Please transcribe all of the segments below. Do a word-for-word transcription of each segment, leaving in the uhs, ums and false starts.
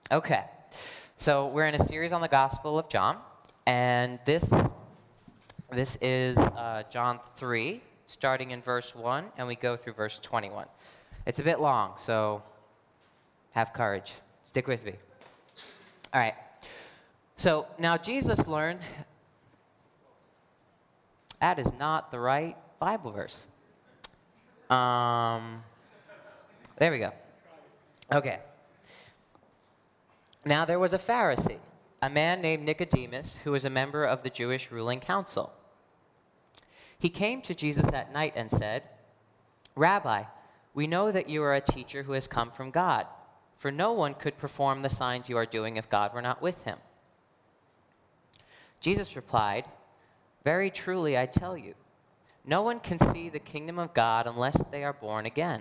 Okay, so we're in a series on the Gospel of John, and this this is uh, John three, starting in verse one, and we go through verse twenty-one. It's a bit long, so have courage. Stick with me. All right. So now Jesus learned. That is not the right Bible verse. Um, there we go. Okay. Now there was a Pharisee, a man named Nicodemus, who was a member of the Jewish ruling council. He came to Jesus at night and said, "Rabbi, we know that you are a teacher who has come from God, for no one could perform the signs you are doing if God were not with him." Jesus replied, "Very truly I tell you, no one can see the kingdom of God unless they are born again."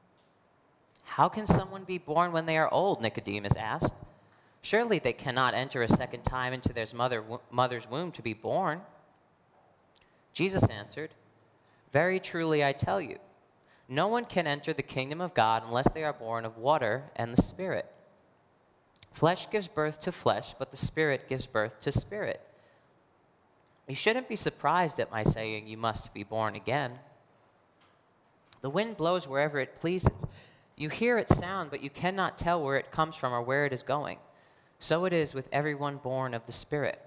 "How can someone be born when they are old?" Nicodemus asked. "Surely they cannot enter a second time into their mother, mother's womb to be born." Jesus answered, "Very truly I tell you, no one can enter the kingdom of God unless they are born of water and the Spirit. Flesh gives birth to flesh, but the Spirit gives birth to spirit. You shouldn't be surprised at my saying you must be born again. The wind blows wherever it pleases. You hear its sound, but you cannot tell where it comes from or where it is going. So it is with everyone born of the Spirit."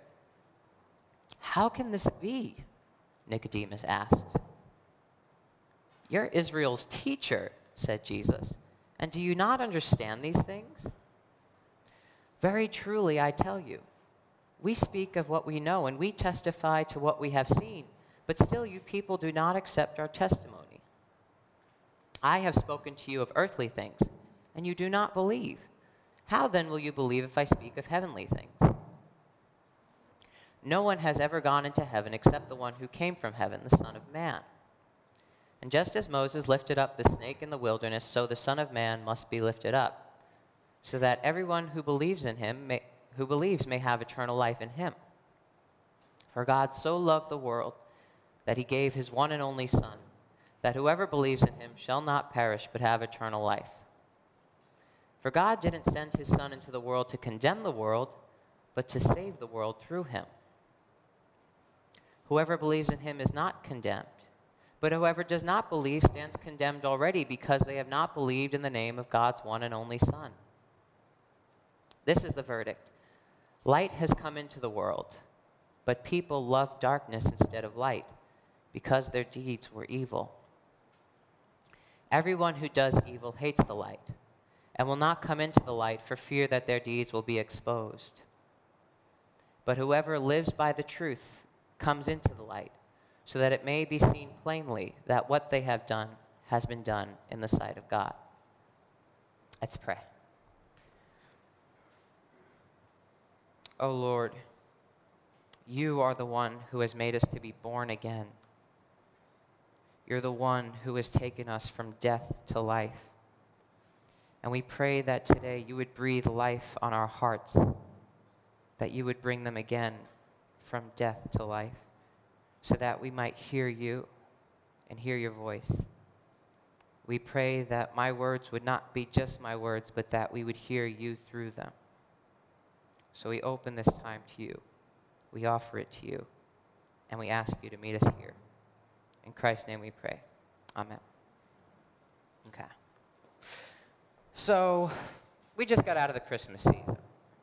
"How can this be?" Nicodemus asked. "You're Israel's teacher," said Jesus, "and do you not understand these things? Very truly I tell you, we speak of what we know and we testify to what we have seen, but still you people do not accept our testimony. I have spoken to you of earthly things, and you do not believe. How then will you believe if I speak of heavenly things? No one has ever gone into heaven except the one who came from heaven, the Son of Man. And just as Moses lifted up the snake in the wilderness, so the Son of Man must be lifted up, so that everyone who believes in him may, who believes may have eternal life in him. For God so loved the world that he gave his one and only Son, that whoever believes in him shall not perish but have eternal life. For God didn't send his Son into the world to condemn the world, but to save the world through him. Whoever believes in him is not condemned, but whoever does not believe stands condemned already because they have not believed in the name of God's one and only Son. This is the verdict. Light has come into the world, but people love darkness instead of light because their deeds were evil. Everyone who does evil hates the light and will not come into the light for fear that their deeds will be exposed. But whoever lives by the truth comes into the light, so that it may be seen plainly that what they have done has been done in the sight of God. Let's pray. O Lord, you are the one who has made us to be born again. You're the one who has taken us from death to life. And we pray that today you would breathe life on our hearts, that you would bring them again from death to life, so that we might hear you and hear your voice. We pray that my words would not be just my words, but that we would hear you through them. So we open this time to you. We offer it to you, and we ask you to meet us here. In Christ's name we pray. Amen. Okay. So, we just got out of the Christmas season.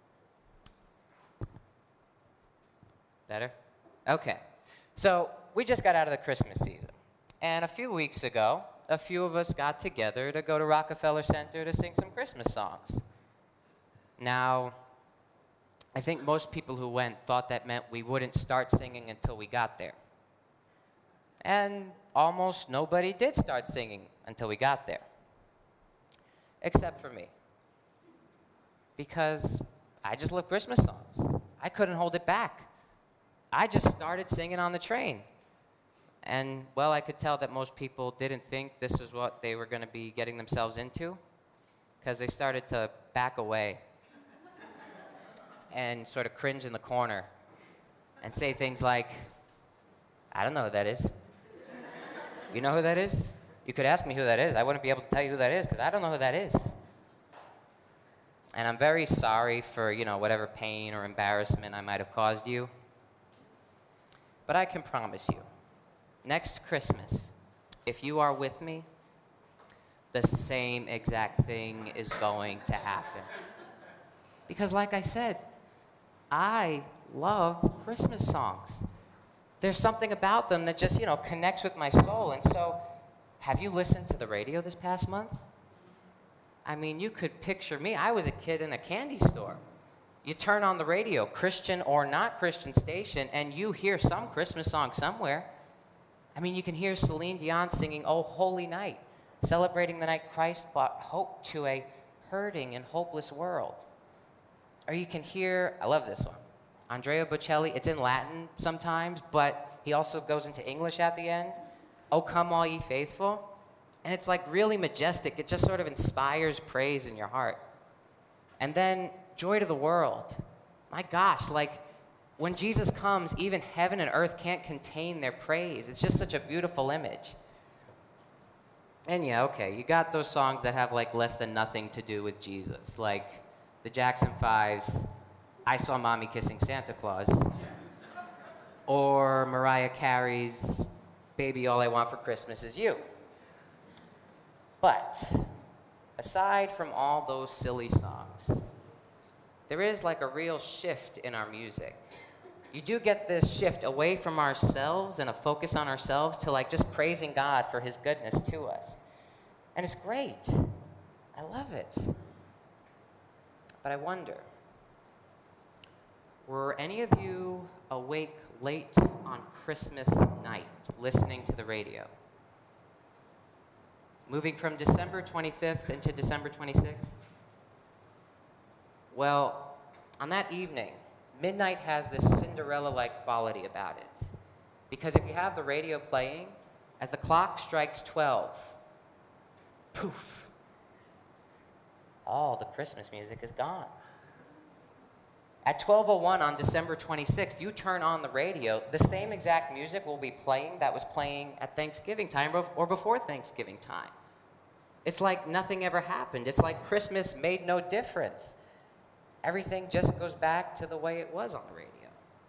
Better? Okay. So, we just got out of the Christmas season. And a few weeks ago, a few of us got together to go to Rockefeller Center to sing some Christmas songs. Now, I think most people who went thought that meant we wouldn't start singing until we got there. And almost nobody did start singing until we got there. Except for me. Because I just love Christmas songs. I couldn't hold it back. I just started singing on the train. And, well, I could tell that most people didn't think this was what they were going to be getting themselves into, because they started to back away and sort of cringe in the corner and say things like, "I don't know who that is." "You know who that is?" "You could ask me who that is. I wouldn't be able to tell you who that is because I don't know who that is." And I'm very sorry for, you know, whatever pain or embarrassment I might have caused you. But I can promise you, next Christmas, if you are with me, the same exact thing is going to happen. Because like I said, I love Christmas songs. There's something about them that just, you know, connects with my soul. And so, have you listened to the radio this past month? I mean, you could picture me. I was a kid in a candy store. You turn on the radio, Christian or not Christian station, and you hear some Christmas song somewhere. I mean, you can hear Celine Dion singing "Oh Holy Night," celebrating the night Christ brought hope to a hurting and hopeless world. Or you can hear, I love this one, Andrea Bocelli. It's in Latin sometimes, but he also goes into English at the end. "Oh, come all ye faithful." And it's like really majestic. It just sort of inspires praise in your heart. And then "Joy to the World." My gosh, like when Jesus comes, even heaven and earth can't contain their praise. It's just such a beautiful image. And yeah, okay, you got those songs that have like less than nothing to do with Jesus, like the Jackson Five's "I Saw Mommy Kissing Santa Claus," or Mariah Carey's "Baby, All I Want for Christmas Is You." But aside from all those silly songs, there is like a real shift in our music. You do get this shift away from ourselves and a focus on ourselves to like just praising God for his goodness to us. And it's great. I love it. But I wonder, were any of you awake late on Christmas night listening to the radio? Moving from December twenty-fifth into December twenty-sixth? Well, on that evening, midnight has this Cinderella-like quality about it. Because if you have the radio playing, as the clock strikes twelve, poof, all the Christmas music is gone. At twelve oh one on December twenty-sixth, you turn on the radio, the same exact music will be playing that was playing at Thanksgiving time or before Thanksgiving time. It's like nothing ever happened. It's like Christmas made no difference. Everything just goes back to the way it was on the radio.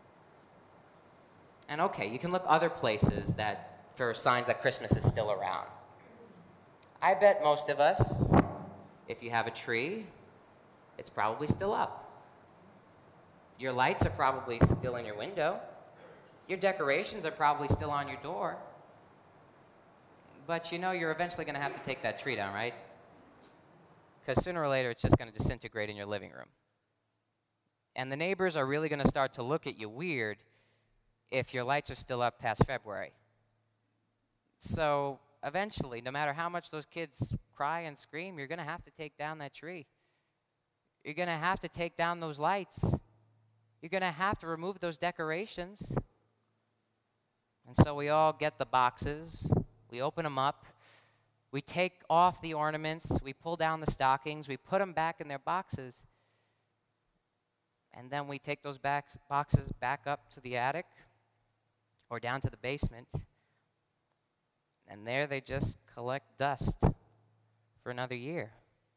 And okay, you can look other places that for signs that Christmas is still around. I bet most of us, if you have a tree, it's probably still up. Your lights are probably still in your window. Your decorations are probably still on your door. But you know you're eventually going to have to take that tree down, right? Because sooner or later it's just going to disintegrate in your living room. And the neighbors are really going to start to look at you weird if your lights are still up past February. So eventually, no matter how much those kids cry and scream, you're going to have to take down that tree. You're going to have to take down those lights. You're going to have to remove those decorations. And so we all get the boxes. We open them up. We take off the ornaments. We pull down the stockings. We put them back in their boxes. And then we take those back, boxes back up to the attic or down to the basement. And there they just collect dust for another year.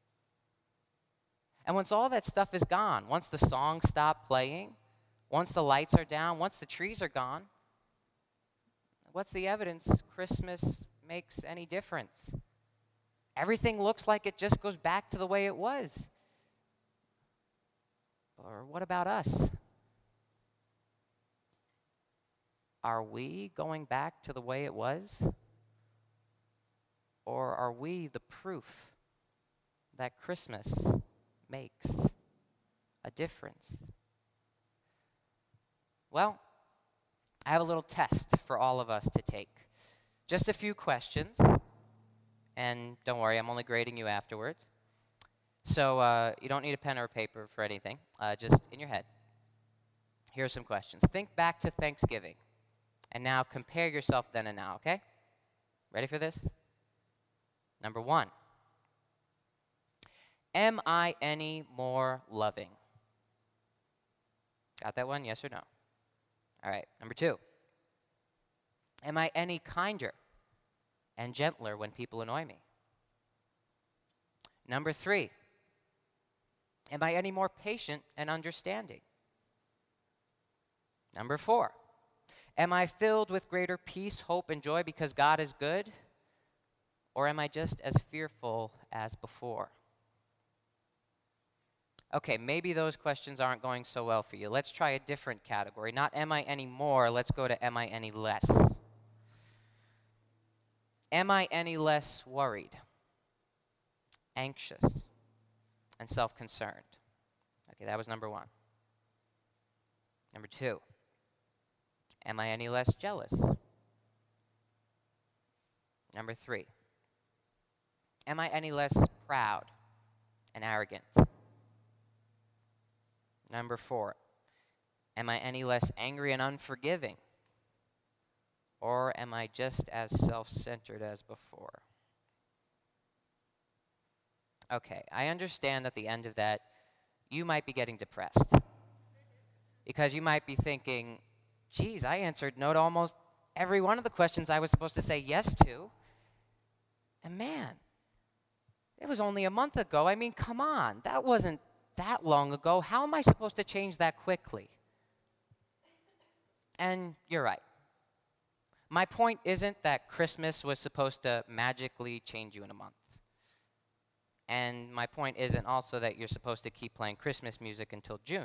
And once all that stuff is gone, once the songs stop playing, once the lights are down, once the trees are gone, what's the evidence Christmas makes any difference? Everything looks like it just goes back to the way it was. Or what about us? Are we going back to the way it was? Or are we the proof that Christmas makes a difference? Well, I have a little test for all of us to take. Just a few questions, and don't worry, I'm only grading you afterwards. So uh, you don't need a pen or a paper for anything, uh, just in your head. Here are some questions. Think back to Thanksgiving, and now compare yourself then and now, okay? Ready for this? Number one, am I any more loving? Got that one, yes or no? All right, number two, am I any kinder and gentler when people annoy me? Number three, Am I any more patient and understanding? Number four, am I filled with greater peace, hope, and joy because God is good? Or am I just as fearful as before? Okay, maybe those questions aren't going so well for you. Let's try a different category. Not am I any more, let's go to am I any less? Am I any less worried, anxious, and self-concerned? Okay, that was number one. Number two, am I any less jealous? Number three, am I any less proud and arrogant? Number four, am I any less angry and unforgiving? Or am I just as self-centered as before? Okay, I understand at the end of that, you might be getting depressed. Because you might be thinking, geez, I answered no to almost every one of the questions I was supposed to say yes to. And man, it was only a month ago. I mean, come on, that wasn't that long ago. How am I supposed to change that quickly? And you're right. My point isn't that Christmas was supposed to magically change you in a month. And my point isn't also that you're supposed to keep playing Christmas music until June.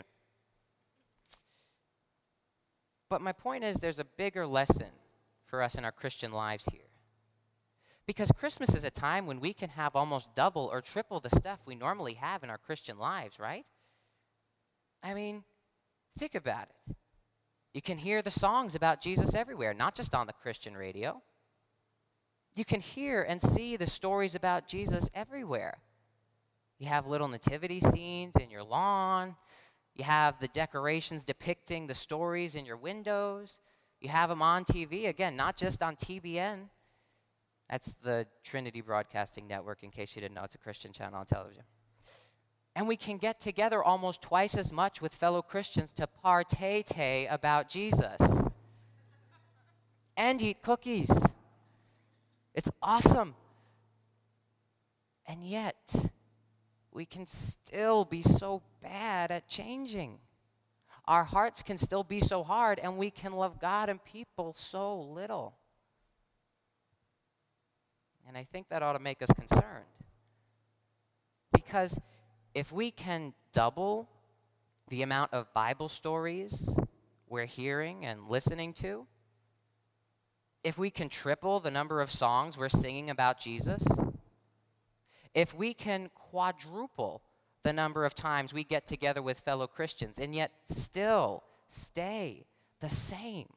But my point is there's a bigger lesson for us in our Christian lives here. Because Christmas is a time when we can have almost double or triple the stuff we normally have in our Christian lives, right? I mean, think about it. You can hear the songs about Jesus everywhere, not just on the Christian radio. You can hear and see the stories about Jesus everywhere. You have little nativity scenes in your lawn. You have the decorations depicting the stories in your windows. You have them on T V, again, not just on T B N. That's the Trinity Broadcasting Network, in case you didn't know. It's a Christian channel on television. And we can get together almost twice as much with fellow Christians to partay about Jesus and eat cookies. It's awesome. And yet, we can still be so bad at changing. Our hearts can still be so hard, and we can love God and people so little. And I think that ought to make us concerned. Because if we can double the amount of Bible stories we're hearing and listening to, if we can triple the number of songs we're singing about Jesus, if we can quadruple the number of times we get together with fellow Christians and yet still stay the same,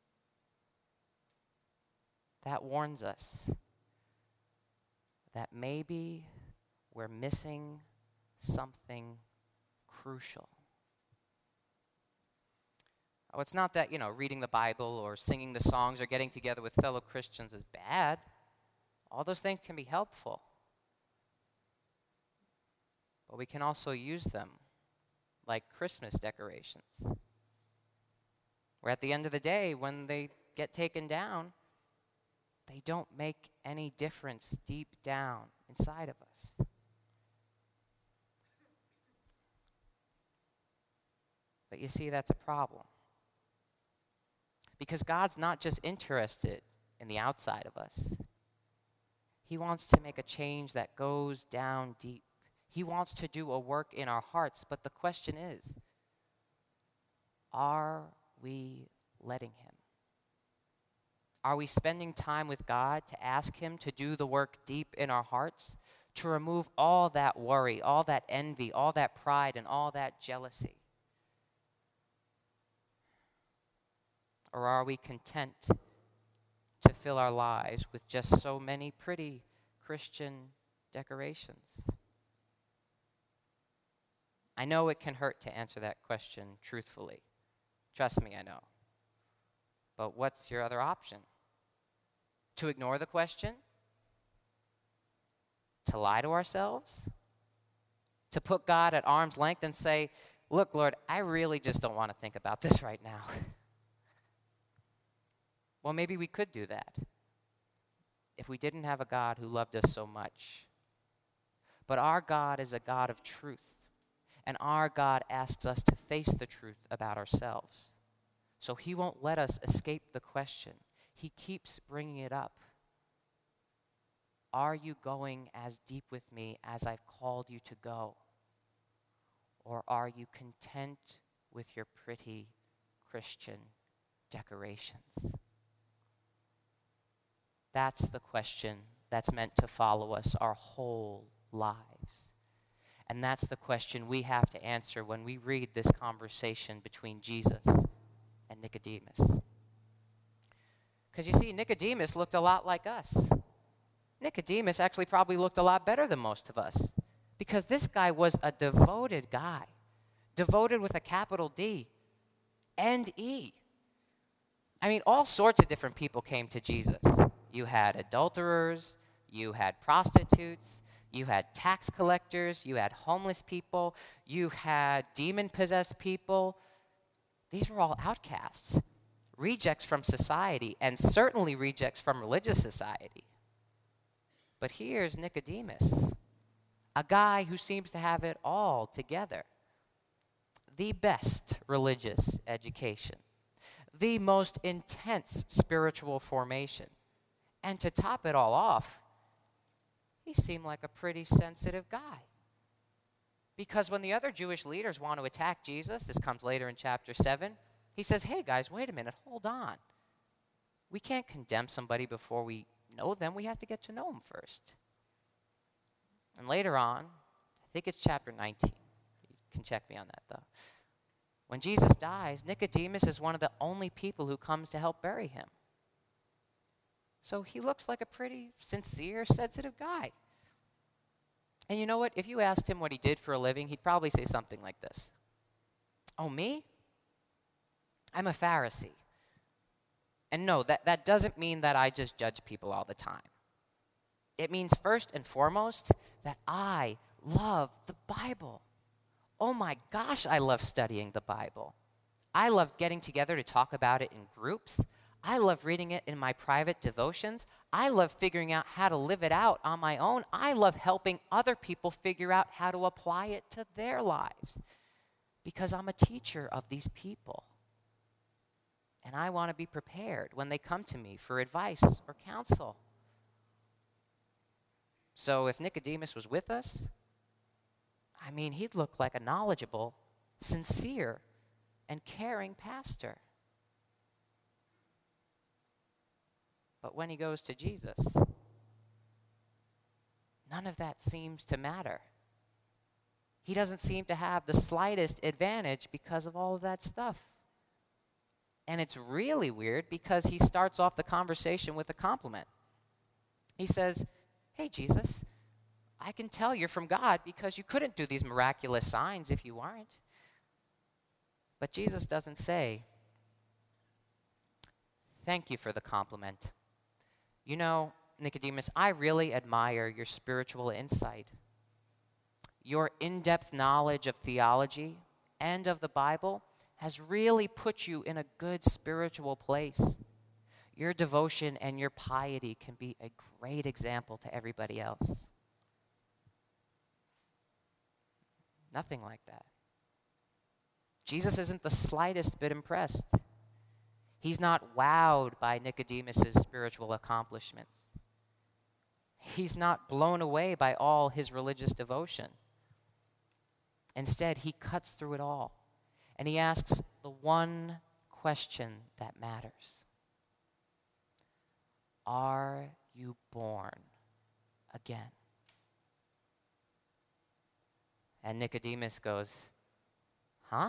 that warns us that maybe we're missing something crucial. Oh, it's not that, you know, reading the Bible or singing the songs or getting together with fellow Christians is bad. All those things can be helpful. But we can also use them like Christmas decorations, where at the end of the day, when they get taken down, they don't make any difference deep down inside of us. But you see, that's a problem. Because God's not just interested in the outside of us. He wants to make a change that goes down deep. He wants to do a work in our hearts. But the question is, are we letting him? Are we spending time with God to ask him to do the work deep in our hearts, to remove all that worry, all that envy, all that pride, and all that jealousy? Or are we content to fill our lives with just so many pretty Christian decorations? I know it can hurt to answer that question truthfully. Trust me, I know. But what's your other option? To ignore the question? To lie to ourselves? To put God at arm's length and say, look, Lord, I really just don't want to think about this right now. Well, maybe we could do that if we didn't have a God who loved us so much. But our God is a God of truth. And our God asks us to face the truth about ourselves. So he won't let us escape the question. He keeps bringing it up. Are you going as deep with me as I've called you to go? Or are you content with your pretty Christian decorations? That's the question that's meant to follow us our whole lives. And that's the question we have to answer when we read this conversation between Jesus and Nicodemus. Because you see, Nicodemus looked a lot like us. Nicodemus actually probably looked a lot better than most of us, because this guy was a devoted guy, devoted with a capital D and E. I mean, all sorts of different people came to Jesus. You had adulterers, you had prostitutes, you had tax collectors, you had homeless people, you had demon-possessed people. These were all outcasts, rejects from society, and certainly rejects from religious society. But here's Nicodemus, a guy who seems to have it all together. The best religious education, the most intense spiritual formation. And to top it all off, he seemed like a pretty sensitive guy. Because when the other Jewish leaders want to attack Jesus, this comes later in chapter seven, he says, hey guys, wait a minute, hold on. We can't condemn somebody before we know them. We have to get to know them first. And later on, I think it's chapter nineteen. You can check me on that though. When Jesus dies, Nicodemus is one of the only people who comes to help bury him. So he looks like a pretty sincere, sensitive guy. And you know what? If you asked him what he did for a living, he'd probably say something like this. Oh, me? I'm a Pharisee. And no, that, that doesn't mean that I just judge people all the time. It means first and foremost that I love the Bible. Oh my gosh, I love studying the Bible. I love getting together to talk about it in groups. I love reading it in my private devotions. I love figuring out how to live it out on my own. I love helping other people figure out how to apply it to their lives, because I'm a teacher of these people. And I want to be prepared when they come to me for advice or counsel. So if Nicodemus was with us, I mean, he'd look like a knowledgeable, sincere, and caring pastor. But when he goes to Jesus, none of that seems to matter. He doesn't seem to have the slightest advantage because of all of that stuff. And it's really weird because he starts off the conversation with a compliment. He says, hey, Jesus, I can tell you're from God because you couldn't do these miraculous signs if you weren't. But Jesus doesn't say, thank you for the compliment. You know, Nicodemus, I really admire your spiritual insight. Your in-depth knowledge of theology and of the Bible has really put you in a good spiritual place. Your devotion and your piety can be a great example to everybody else. Nothing like that. Jesus isn't the slightest bit impressed. He's not wowed by Nicodemus's spiritual accomplishments. He's not blown away by all his religious devotion. Instead, he cuts through it all, and he asks the one question that matters. Are you born again? And Nicodemus goes, huh?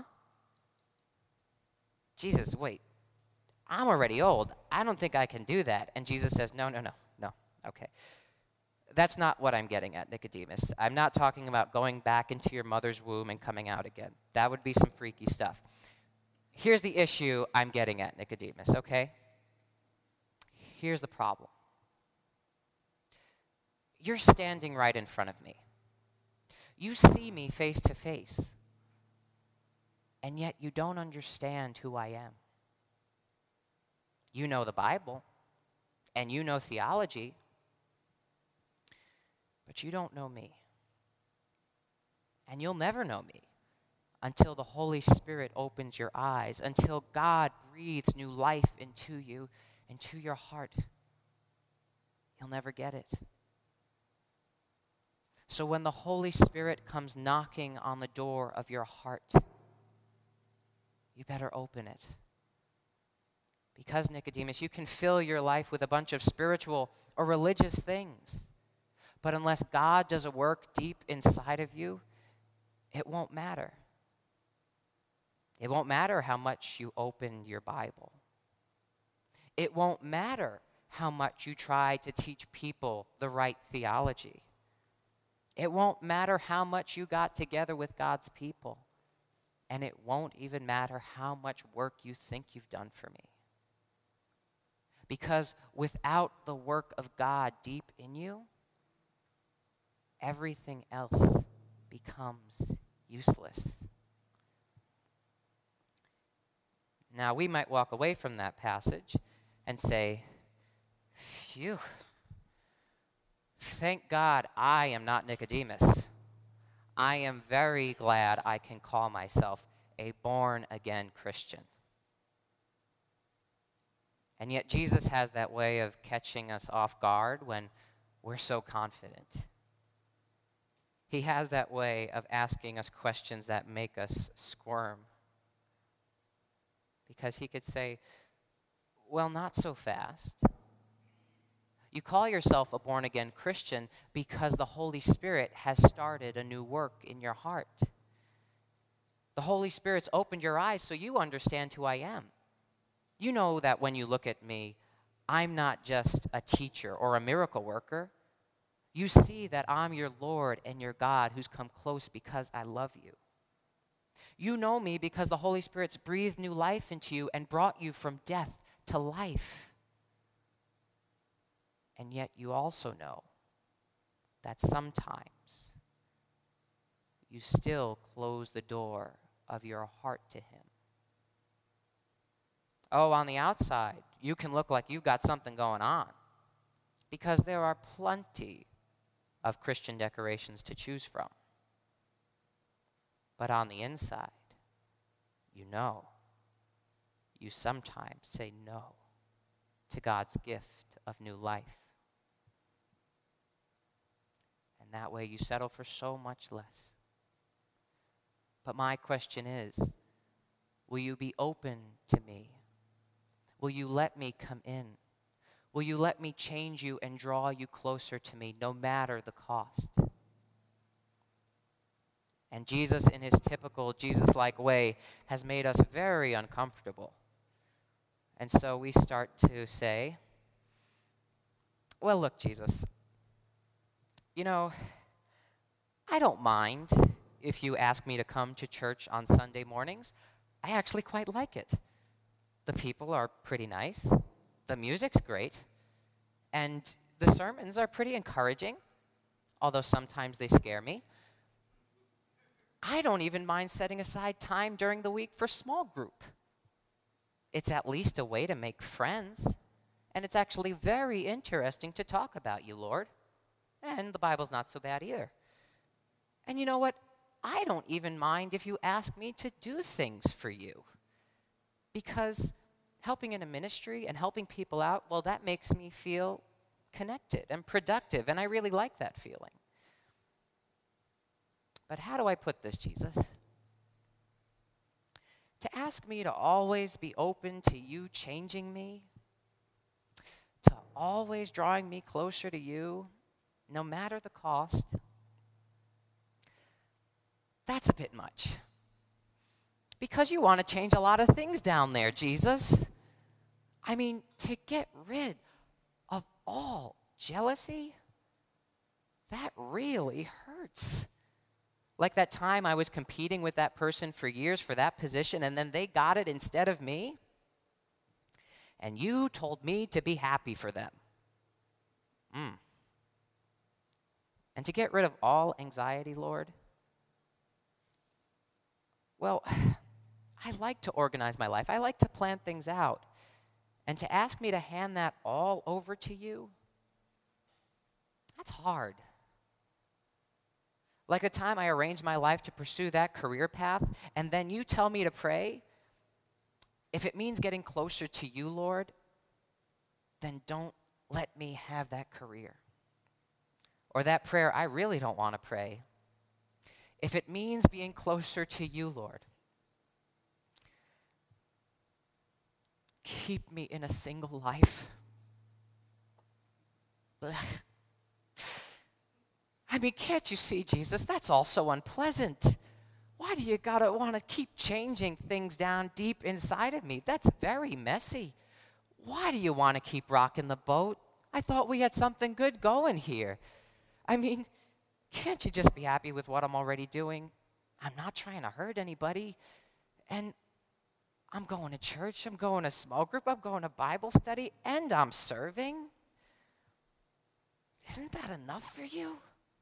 Jesus, wait. I'm already old. I don't think I can do that. And Jesus says, no, no, no, no. Okay. That's not what I'm getting at, Nicodemus. I'm not talking about going back into your mother's womb and coming out again. That would be some freaky stuff. Here's the issue I'm getting at, Nicodemus, okay? Here's the problem. You're standing right in front of me. You see me face to face, and yet you don't understand who I am. You know the Bible, and you know theology, but you don't know me. And you'll never know me, until the Holy Spirit opens your eyes, until God breathes new life into you, into your heart. You'll never get it. So when the Holy Spirit comes knocking on the door of your heart, you better open it. Because, Nicodemus, you can fill your life with a bunch of spiritual or religious things, but unless God does a work deep inside of you, it won't matter. It won't matter how much you open your Bible. It won't matter how much you try to teach people the right theology. It won't matter how much you got together with God's people. And it won't even matter how much work you think you've done for me. Because without the work of God deep in you, everything else becomes useless. Now, we might walk away from that passage and say, phew, thank God I am not Nicodemus. I am very glad I can call myself a born-again Christian. And yet Jesus has that way of catching us off guard when we're so confident. He has that way of asking us questions that make us squirm. Because he could say, well, not so fast. You call yourself a born-again Christian because the Holy Spirit has started a new work in your heart. The Holy Spirit's opened your eyes so you understand who I am. You know that when you look at me, I'm not just a teacher or a miracle worker. You see that I'm your Lord and your God who's come close because I love you. You know me because the Holy Spirit's breathed new life into you and brought you from death to life. And yet you also know that sometimes you still close the door of your heart to him. Oh, on the outside, you can look like you've got something going on because there are plenty of Christian decorations to choose from. But on the inside, you know, you sometimes say no to God's gift of new life. And that way you settle for so much less. But my question is, will you be open to me? Will you let me come in? Will you let me change you and draw you closer to me, no matter the cost? And Jesus, in his typical Jesus-like way, has made us very uncomfortable. And so we start to say, well, look, Jesus, you know, I don't mind if you ask me to come to church on Sunday mornings. I actually quite like it. The people are pretty nice. The music's great. And the sermons are pretty encouraging, although sometimes they scare me. I don't even mind setting aside time during the week for small group. It's at least a way to make friends. And it's actually very interesting to talk about you, Lord. And the Bible's not so bad either. And you know what? I don't even mind if you ask me to do things for you. Because helping in a ministry and helping people out, well, that makes me feel connected and productive, and I really like that feeling. But how do I put this, Jesus? To ask me to always be open to you changing me, to always drawing me closer to you, no matter the cost, that's a bit much. Because you want to change a lot of things down there, Jesus. I mean, to get rid of all jealousy, that really hurts. Like that time I was competing with that person for years for that position, and then they got it instead of me. And you told me to be happy for them. Mm. And to get rid of all anxiety, Lord, well, I like to organize my life. I like to plan things out. And to ask me to hand that all over to you, that's hard. Like the time I arranged my life to pursue that career path, and then you tell me to pray? If it means getting closer to you, Lord, then don't let me have that career. Or that prayer I really don't want to pray. If it means being closer to you, Lord, keep me in a single life. Blech. I mean, can't you see, Jesus? That's all so unpleasant. Why do you gotta want to keep changing things down deep inside of me? That's very messy. Why do you want to keep rocking the boat? I thought we had something good going here. I mean, can't you just be happy with what I'm already doing? I'm not trying to hurt anybody. And I'm going to church, I'm going to small group, I'm going to Bible study, and I'm serving. Isn't that enough for you?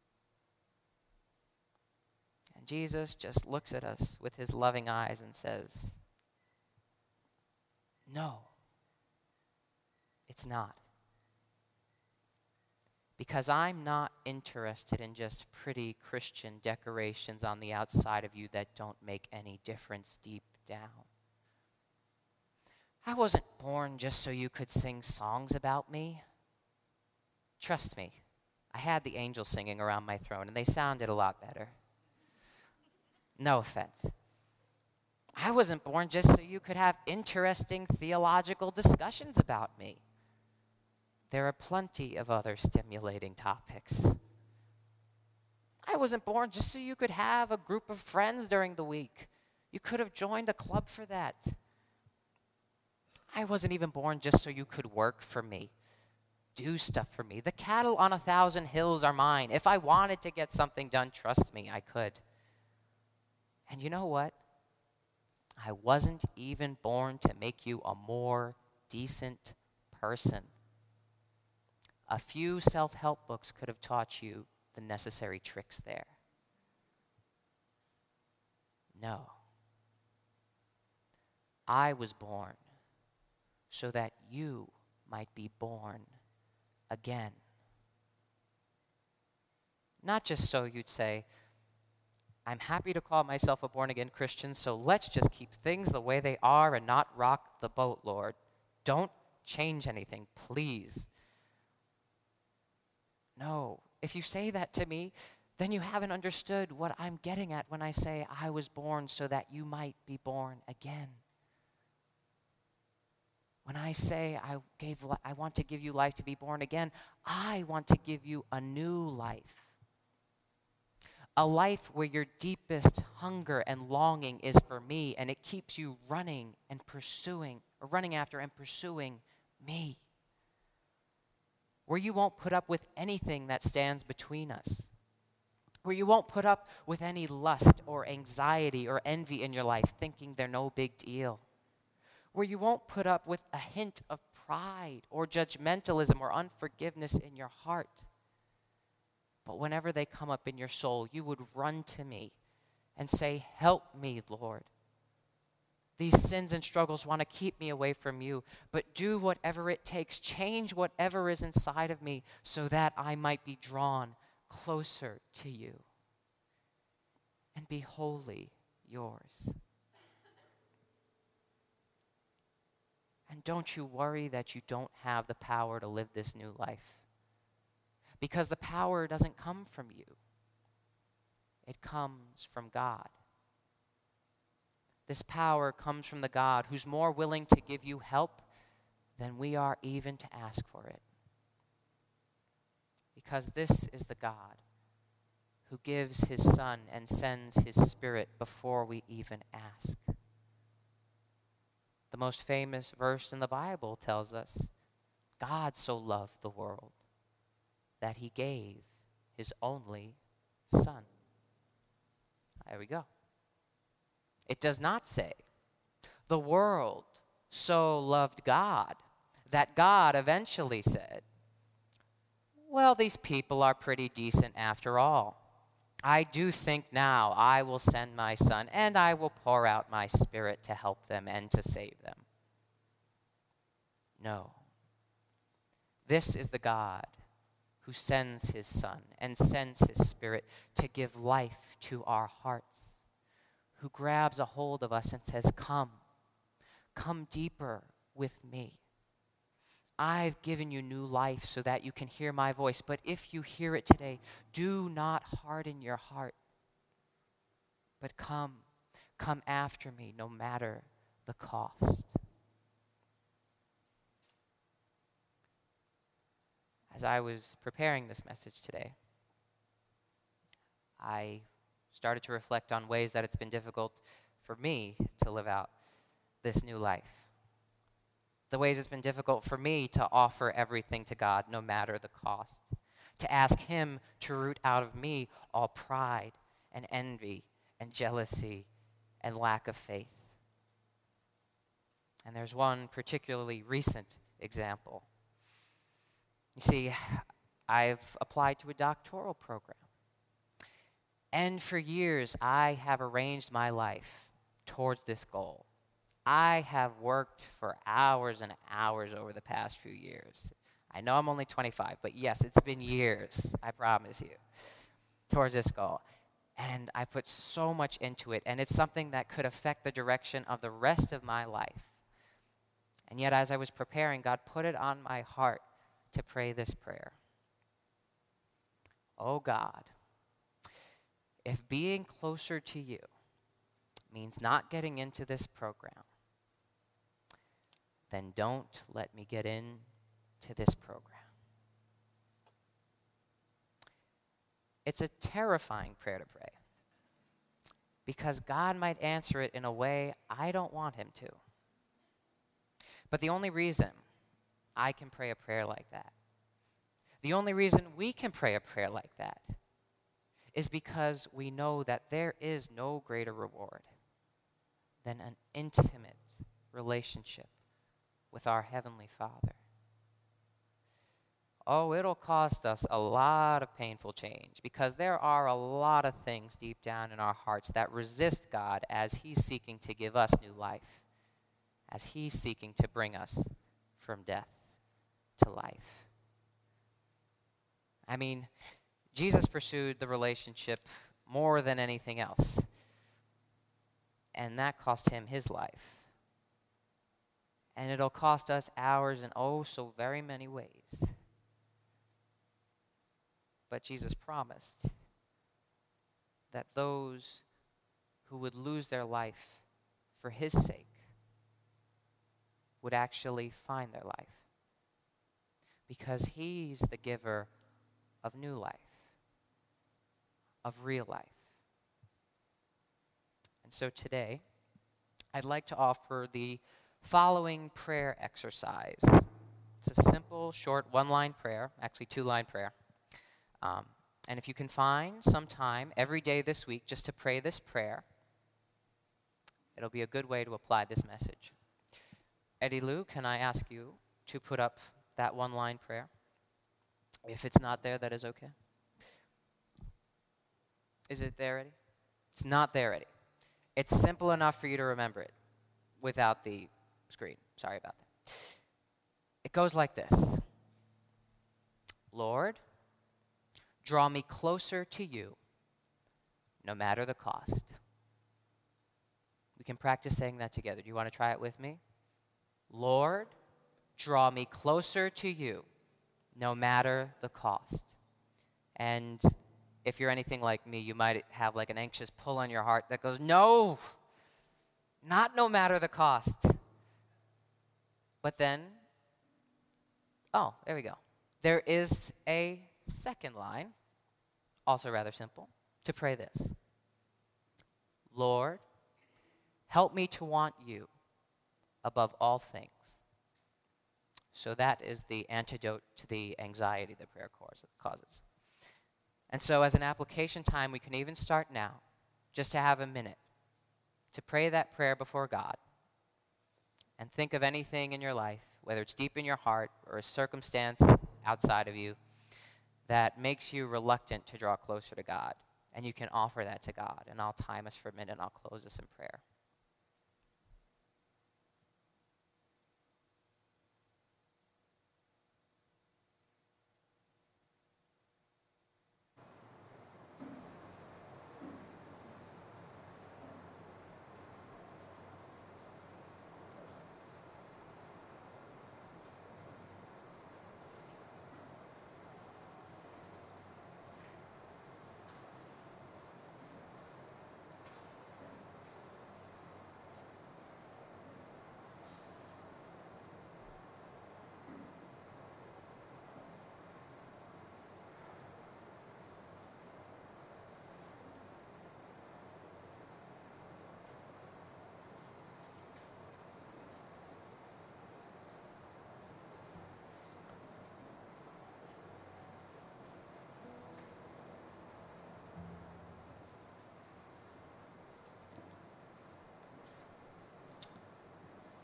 And Jesus just looks at us with his loving eyes and says, no, it's not. Because I'm not interested in just pretty Christian decorations on the outside of you that don't make any difference deep down. I wasn't born just so you could sing songs about me. Trust me, I had the angels singing around my throne, and they sounded a lot better. No offense. I wasn't born just so you could have interesting theological discussions about me. There are plenty of other stimulating topics. I wasn't born just so you could have a group of friends during the week. You could have joined a club for that. I wasn't even born just so you could work for me, do stuff for me. The cattle on a thousand hills are mine. If I wanted to get something done, trust me, I could. And you know what? I wasn't even born to make you a more decent person. A few self-help books could have taught you the necessary tricks there. No. I was born so that you might be born again. Not just so you'd say, I'm happy to call myself a born-again Christian, so let's just keep things the way they are and not rock the boat, Lord. Don't change anything, please. No, if you say that to me, then you haven't understood what I'm getting at when I say I was born so that you might be born again. When I say I gave, I want to give you life to be born again, I want to give you a new life. A life where your deepest hunger and longing is for me, and it keeps you running and pursuing, or running after and pursuing me. Where you won't put up with anything that stands between us. Where you won't put up with any lust or anxiety or envy in your life, thinking they're no big deal. Where you won't put up with a hint of pride or judgmentalism or unforgiveness in your heart. But whenever they come up in your soul, you would run to me and say, help me, Lord. These sins and struggles want to keep me away from you, but do whatever it takes. Change whatever is inside of me so that I might be drawn closer to you and be wholly yours. And don't you worry that you don't have the power to live this new life. Because the power doesn't come from you. It comes from God. This power comes from the God who's more willing to give you help than we are even to ask for it. Because this is the God who gives his Son and sends his Spirit before we even ask. The most famous verse in the Bible tells us, God so loved the world that he gave his only Son. There we go. It does not say, the world so loved God that God eventually said, well, these people are pretty decent after all. I do think now I will send my Son and I will pour out my Spirit to help them and to save them. No. This is the God who sends his Son and sends his Spirit to give life to our hearts, who grabs a hold of us and says, come, come deeper with me. I've given you new life so that you can hear my voice, but if you hear it today, do not harden your heart, but come, come after me no matter the cost. As I was preparing this message today, I started to reflect on ways that it's been difficult for me to live out this new life. The ways it's been difficult for me to offer everything to God, no matter the cost. To ask him to root out of me all pride and envy and jealousy and lack of faith. And there's one particularly recent example. You see, I've applied to a doctoral program. And for years, I have arranged my life towards this goal. I have worked for hours and hours over the past few years. I know I'm only twenty-five, but yes, it's been years, I promise you, towards this goal. And I put so much into it, and it's something that could affect the direction of the rest of my life. And yet, as I was preparing, God put it on my heart to pray this prayer. Oh God, if being closer to you means not getting into this program, then don't let me get into this program. It's a terrifying prayer to pray because God might answer it in a way I don't want him to. But the only reason I can pray a prayer like that, the only reason we can pray a prayer like that, is because we know that there is no greater reward than an intimate relationship with our Heavenly Father. Oh, it'll cost us a lot of painful change because there are a lot of things deep down in our hearts that resist God as he's seeking to give us new life, as he's seeking to bring us from death to life. I mean, Jesus pursued the relationship more than anything else, and that cost him his life. And it'll cost us ours in oh so very many ways. But Jesus promised that those who would lose their life for his sake would actually find their life, because he's the giver of new life, of real life. And so today, I'd like to offer the following prayer exercise. It's a simple, short, one-line prayer, actually two-line prayer. Um, and if you can find some time every day this week just to pray this prayer, it'll be a good way to apply this message. Eddie Lou, can I ask you to put up that one-line prayer? If it's not there, that is okay. Is it there, Eddie? It's not there, Eddie. It's simple enough for you to remember it without the screen. Sorry about that. It goes like this. Lord, draw me closer to you, no matter the cost. We can practice saying that together. Do you want to try it with me? Lord, draw me closer to you, no matter the cost. And if you're anything like me, you might have like an anxious pull on your heart that goes, no, not no matter the cost. But then, oh, there we go. There is a second line, also rather simple, to pray this. Lord, help me to want you above all things. So that is the antidote to the anxiety that prayer causes. And so as an application time, we can even start now, just to have a minute, to pray that prayer before God and think of anything in your life, whether it's deep in your heart or a circumstance outside of you, that makes you reluctant to draw closer to God. And you can offer that to God. And I'll time us for a minute and I'll close this in prayer.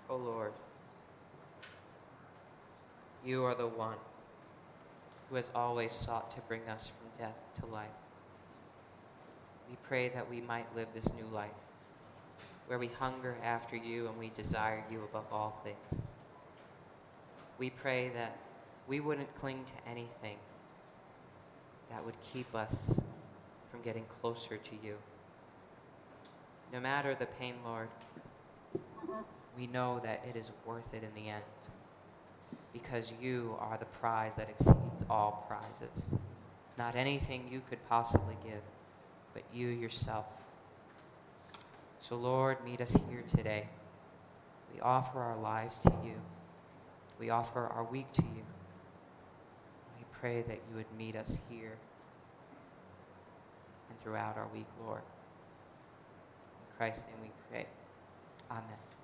O Lord, you are the one who has always sought to bring us from death to life. We pray that we might live this new life, where we hunger after you and we desire you above all things. We pray that we wouldn't cling to anything that would keep us from getting closer to you. No matter the pain, Lord, we know that it is worth it in the end, because you are the prize that exceeds all prizes. Not anything you could possibly give, but you yourself. So Lord, meet us here today. We offer our lives to you. We offer our week to you. We pray that you would meet us here and throughout our week, Lord. In Christ's name we pray. Amen.